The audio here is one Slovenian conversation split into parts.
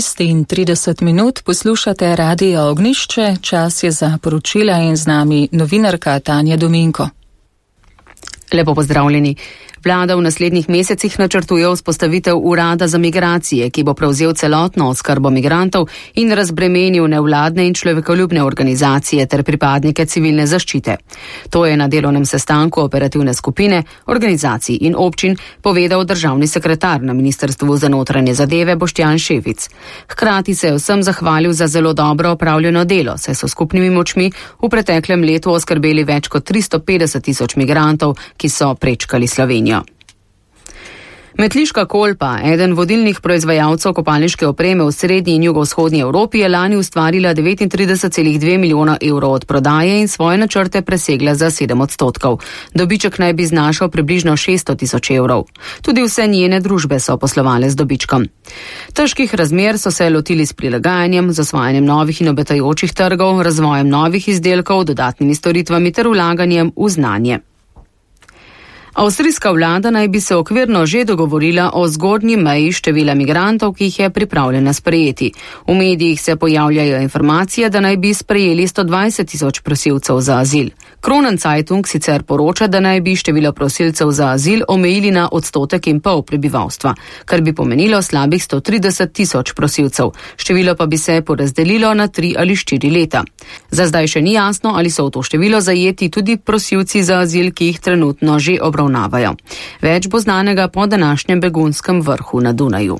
30 minut poslušate Radio Ognjišče, čas je za poročila in z nami novinarka Tanja Dominko. Lepo pozdravljeni. Vlada v naslednjih mesecih načrtuje vzpostavitev urada za migracije, ki bo prevzel celotno oskrbo migrantov in razbremenil nevladne in človekoljubne organizacije ter pripadnike civilne zaščite. To je na delovnem sestanku operativne skupine, organizacij in občin povedal državni sekretar na Ministrstvu za notranje zadeve Boštjan Šefic. Hkrati se je vsem zahvalil za zelo dobro opravljeno delo, saj so skupnimi močmi v preteklem letu oskrbeli več kot 350.000 migrantov, ki so prečkali Slovenijo. Metliška Kolpa, eden vodilnih proizvajalcev kopalniške opreme v srednji in jugovzhodnji Evropi, je lani ustvarila 39,2 milijona evrov od prodaje in svoje načrte presegla za 7%. Dobiček naj bi znašal približno 600.000 evrov. Tudi vse njene družbe so poslovale z dobičkom. Težkih razmer so se lotili s prilagajanjem, z osvajanjem novih in obetajočih trgov, razvojem novih izdelkov, dodatnimi storitvami ter vlaganjem v znanje. Avstrijska vlada naj bi se okvirno že dogovorila o zgornji meji števila migrantov, ki jih je pripravljena sprejeti. V medijih se pojavljajo informacije, da naj bi sprejeli 120.000 prosilcev za azil. Kronen Zeitung sicer poroča, da naj bi število prosilcev za azil omejili na 1,5% prebivalstva, kar bi pomenilo slabih 130.000 prosilcev. Število pa bi se porazdelilo na 3 ali 4 leta. Za zdaj še ni jasno, ali so v to število zajeti tudi prosilci za azil, ki jih trenutno že obravnavajo. Več bo znanega po današnjem begunskem vrhu na Dunaju.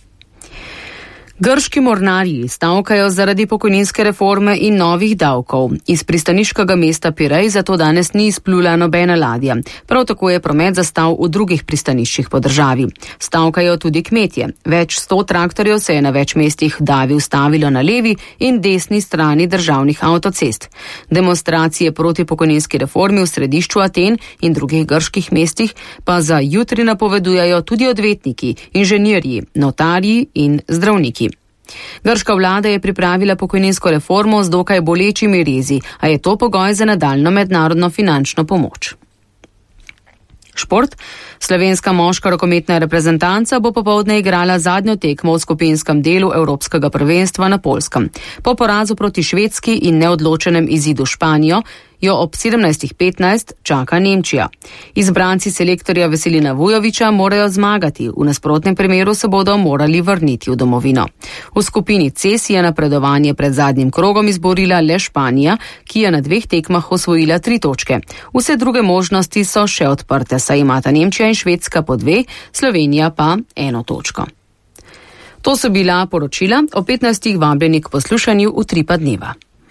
Grški mornarji stavkajo zaradi pokojninske reforme in novih davkov. Iz pristaniškega mesta Pirej zato danes ni izplula nobena ladja. Prav tako je promet zastal v drugih pristaniščih po državi. Stavkajo tudi kmetje. Več 100 traktorjev se je na več mestih Davi ustavilo na levi in desni strani državnih avtocest. Demonstracije proti pokojninski reformi v središču Aten in drugih grških mestih pa za jutri napovedujajo tudi odvetniki, inženirji, notarji in zdravniki. Grška vlada je pripravila pokojninsko reformo z dokaj bolečimi rezi, a je to pogoj za nadaljnjo mednarodno finančno pomoč. Šport. Slovenska moška rokometna reprezentanca bo popoldne igrala zadnjo tekmo v skupinskem delu Evropskega prvenstva na Poljskem. Po porazu proti Švedski in neodločenem izidu Španijo jo ob 17:15 čaka Nemčija. Izbranci selektorja Veselina Vujovića morajo zmagati, v nasprotnem primeru se bodo morali vrniti v domovino. V skupini C si je napredovanje pred zadnjim krogom izborila le Španija, ki je na 2 tekmah osvojila 3 točke. Vse druge možnosti so še odprte, saj imata Nemčija in Švedska po 2, Slovenija pa 1 točko. To so bila poročila, o 15. vabljeni k poslušanju v 3 pa dneva.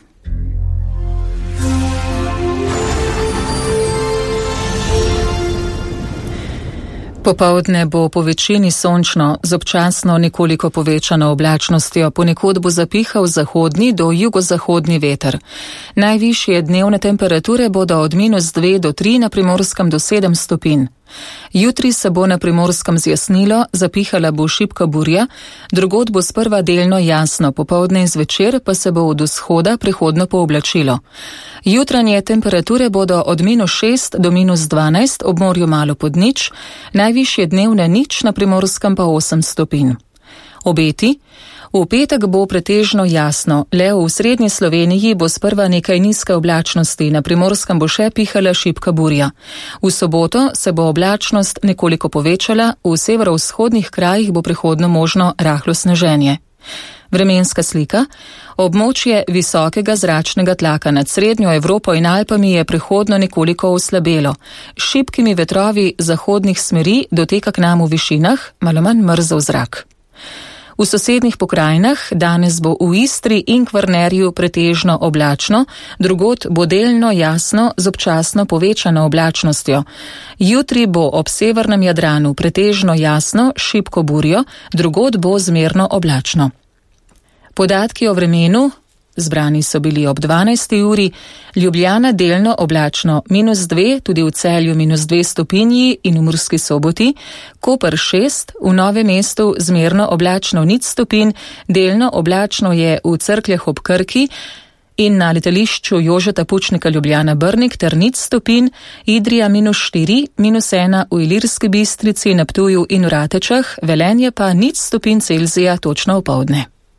Popoldne bo po večini sončno, z občasno nekoliko povečano oblačnostjo, ponekod bo zapihal zahodni do jugozahodni veter. Najvišje dnevne temperature bodo od -2 do 3, na Primorskem do 7 stopinj. Jutri se bo na Primorskem zjasnilo, zapihala bo šibka burja, drugod bo sprva delno jasno, popoldne in zvečer pa se bo od vzhoda prehodno pooblačilo. Jutranje temperature bodo od -6 do -12, ob morju malo pod nič, najvišje dnevne nič, na Primorskem pa 8 stopinj. Obeti. V petek bo pretežno jasno, le v srednji Sloveniji bo sprva nekaj nizke oblačnosti, na Primorskem bo še pihala šibka burja. V soboto se bo oblačnost nekoliko povečala, v severovzhodnih krajih bo prehodno možno rahlo sneženje. Vremenska slika. Območje visokega zračnega tlaka nad srednjo Evropo in Alpami je prehodno nekoliko oslabelo. S šibkimi vetrovi zahodnih smeri doteka k nam v višinah malo manj mrzel zrak. V sosednjih pokrajinah danes bo v Istri in Kvarnerju pretežno oblačno, drugod bo delno jasno z občasno povečano oblačnostjo. Jutri bo ob severnem Jadranu pretežno jasno, šibko burjo, drugod bo zmerno oblačno. Podatki o vremenu. Zbrani so bili ob 12. uri, Ljubljana delno oblačno -2, tudi v Celju -2 stopinji in v Murski Soboti, Koper 6, v Novem mestu zmerno oblačno 0 stopinj, delno oblačno je v Cerkljah ob Krki in na letališču Jožeta Pučnika Ljubljana Brnik ter 0 stopinj, Idrija -4, -1 v Ilirski Bistrici, na Ptuju in v Ratečah, Velenje pa 0 stopinj Celzija točno opoldne.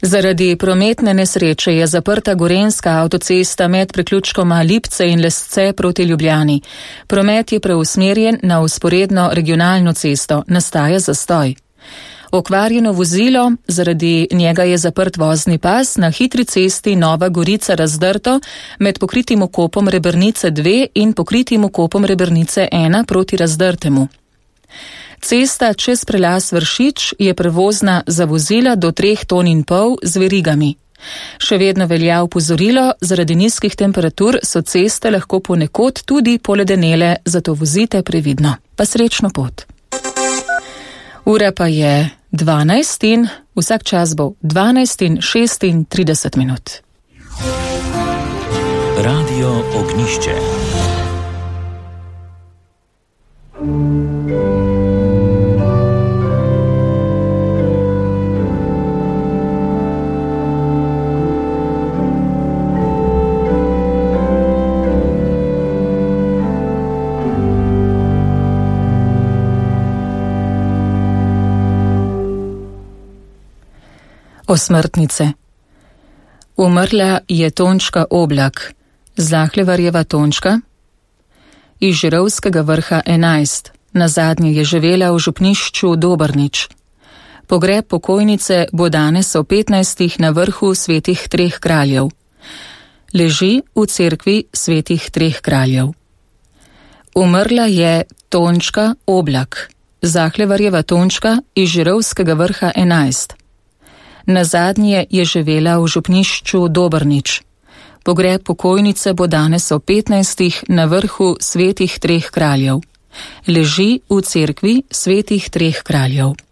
Zaradi prometne nesreče je zaprta gorenjska avtocesta med priključkoma Lipce in Lesce proti Ljubljani. Promet je preusmerjen na vzporedno regionalno cesto, nastaja zastoj. Okvarjeno vozilo, zaradi njega je zaprt vozni pas na hitri cesti Nova Gorica Razdrto med pokritim vkopom Rebernice 2 in pokritim vkopom Rebernice 1 proti Razdrtemu. Cesta čez prelaz Vršič je prevozna za vozila do 3,5 ton z verigami. Še vedno velja opozorilo, zaradi nizkih temperatur so ceste lahko ponekod tudi poledenele, zato vozite previdno. Pa srečno pot. Ura pa je 12 in vsak čas bo 12 in 36 minut. Radio Ognjišče. Osmrtnice. Umrla je Tončka Oblak, Zahlevarjeva Tončka, iz Žirovskega vrha 11, nazadnje je živela v župnišču Dobrnič. Pogreb pokojnice bo danes o 15. na vrhu Svetih treh kraljev. Leži v cerkvi Svetih treh kraljev. Umrla je Tončka Oblak, Zahlevarjeva Tončka iz Žirovskega vrha 11. Nazadnje je živela v župnišču Dobrnič. Pogreb pokojnice bo danes o 15. na vrhu Svetih treh kraljev. Leži v cerkvi Svetih treh kraljev.